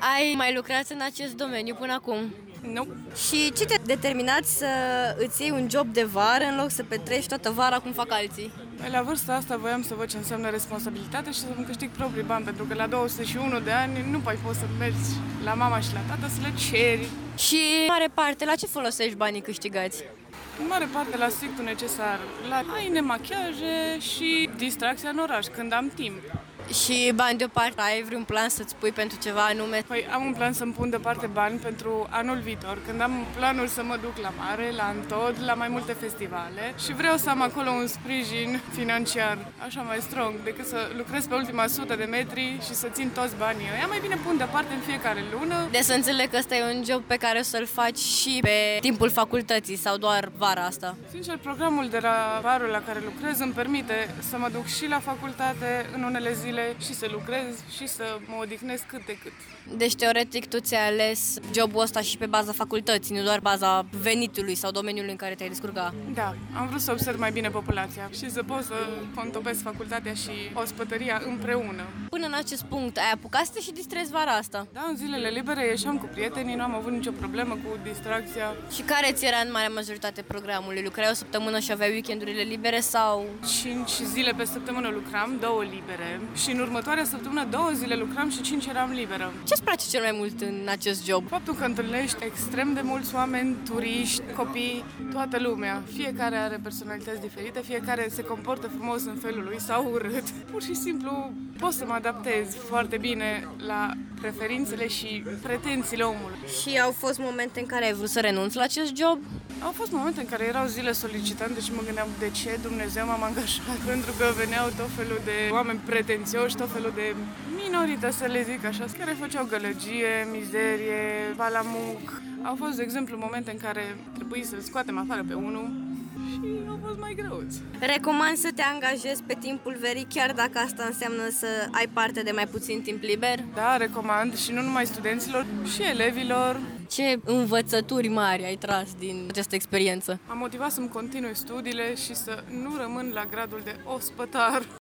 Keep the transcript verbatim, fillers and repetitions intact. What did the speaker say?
Ai mai lucrat în acest domeniu până acum? Nu. Și ce te-a determinat să îți iei un job de vară în loc să petreci toată vara cum fac alții? La vârsta asta voiam să văd ce înseamnă responsabilitate și să-mi câștig proprii bani, pentru că la două sute și unu de ani nu mai poți să mergi la mama și la tata să le ceri. Și în mare parte, la ce folosești banii câștigați? În mare parte la strictul necesar, la haine, machiaje și distracția în oraș, când am timp. Și bani deoparte, ai vreun plan să-ți pui pentru ceva anume? Păi am un plan să-mi pun deoparte bani pentru anul viitor, când am planul să mă duc la mare, la Antod, la mai multe festivale și vreau să am acolo un sprijin financiar, așa mai strong, decât să lucrez pe ultima sută de metri și să țin toți banii ăia. Mai bine pun deoparte în fiecare lună. De să înțeleg că ăsta e un job pe care o să-l faci și pe timpul facultății sau doar vara asta? Sincer, programul de la barul la care lucrez îmi permite să mă duc și la facultate în unele zile și să lucrez și să mă odihnesc cât de cât. Deci, teoretic, tu ți-ai ales jobul ăsta și pe baza facultății, nu doar baza venitului sau domeniului în care te-ai descurca. Da, am vrut să observ mai bine populația și să pot să contopesc facultatea și ospătăria împreună. Până în acest punct, ai apucat să te și distrezi vara asta? Da, în zilele libere ieșeam cu prietenii, nu am avut nicio problemă cu distracția. Și care ți era în marea majoritate programului? Lucrai o săptămână și aveai weekendurile libere sau? Cinci zile pe săptămână lucram, două libere. Și în următoarea săptămână două zile lucram și cinci eram liberă. Ce-ți place cel mai mult în acest job? Faptul că întâlnești extrem de mulți oameni, turiști, copii, toată lumea. Fiecare are personalități diferite, fiecare se comportă frumos în felul lui sau urât. Pur și simplu pot să mă adaptez foarte bine la preferințele și pretențiile omului. Și au fost momente în care ai vrut să renunți la acest job? Au fost momente în care erau zile solicitante și mă gândeam de ce Dumnezeu m-am angajat, pentru că veneau tot felul de oameni pretențioși, tot felul de minorități, să le zic așa, care făceau gălăgie, mizerie, balamuc. Au fost, de exemplu, momente în care trebuie să-l scoatem afară pe unul și au fost mai greuți. Recomand să te angajezi pe timpul verii, chiar dacă asta înseamnă să ai parte de mai puțin timp liber? Da, recomand și nu numai studenților, și elevilor. Ce învățături mari ai tras din această experiență? Am motivat să-mi continui studiile și să nu rămân la gradul de ospătar.